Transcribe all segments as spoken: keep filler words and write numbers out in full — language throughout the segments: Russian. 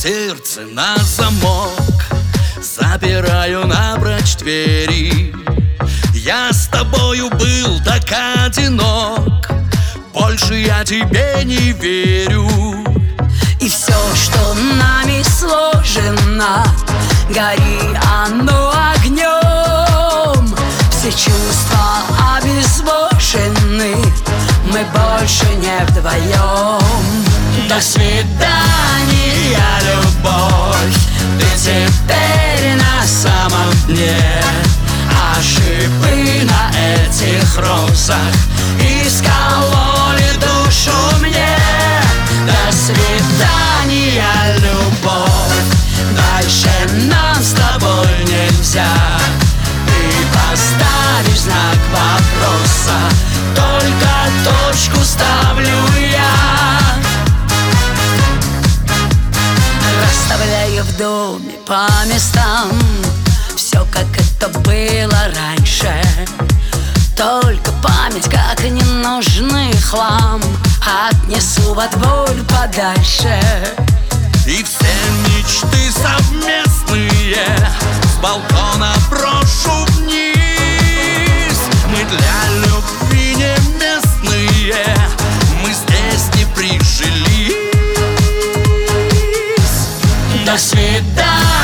сердце на замок, запираю напрочь двери. Я с тобою был так одинок, больше я тебе не верю. И все, что нами сложено, гори оно огнем. Все чувства обезвожены, мы больше не вдвоем. До свидания, любовь, ты теперь на самом дне. Ошибы на этих розах искололи душу мне. До свидания, любовь, дальше нам с тобой нельзя. Ты поставишь знак вопроса, только точку ставлю я. Расставляю в доме по местам все, как это было раньше. Только память, как ненужный хлам, отнесу во двор подальше. И все мечты совместные с балкона брошу вниз. Мы для любви не местные, мы здесь не прижились. До свидания,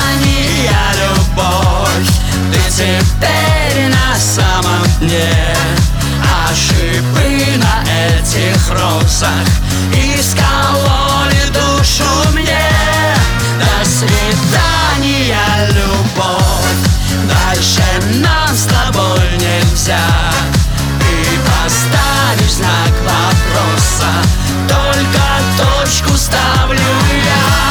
любовь, ты теперь на самом дне. Ошибы на этих розах искололи душу мне. До свидания, любовь, дальше нам с тобой нельзя. Ты поставишь знак вопроса, только точку ставлю я.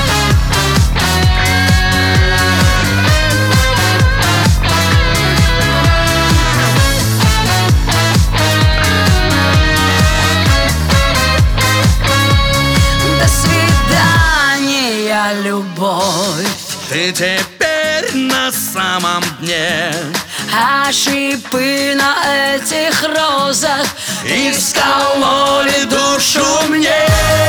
Любовь, ты теперь на самом дне. Ошибы на этих розах искололи душу мне.